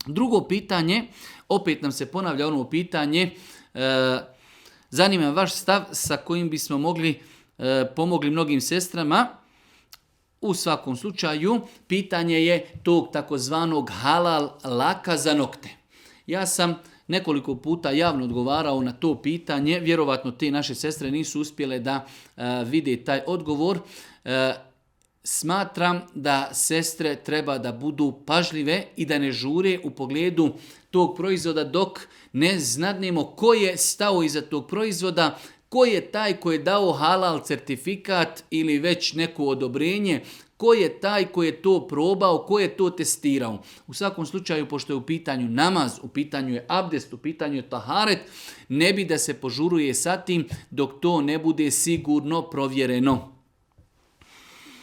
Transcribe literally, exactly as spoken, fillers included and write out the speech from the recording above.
Drugo pitanje, opet nam se ponavlja ono pitanje, e, zanima vaš stav sa kojim bismo mogli e, pomogli mnogim sestrama. U svakom slučaju, pitanje je tog takozvanog halal laka za nokte. Ja sam nekoliko puta javno odgovarao na to pitanje, vjerovatno te naše sestre nisu uspjele da e, vide taj odgovor. E, smatram da sestre treba da budu pažljive i da ne žure u pogledu tog proizvoda dok ne znadnemo ko je stao iza tog proizvoda, ko je taj ko je dao halal certifikat ili već neko odobrenje, ko je taj ko je to probao, ko je to testirao. U svakom slučaju, pošto je u pitanju namaz, u pitanju je abdest, u pitanju je taharet, ne bi da se požuruje sa tim dok to ne bude sigurno provjereno.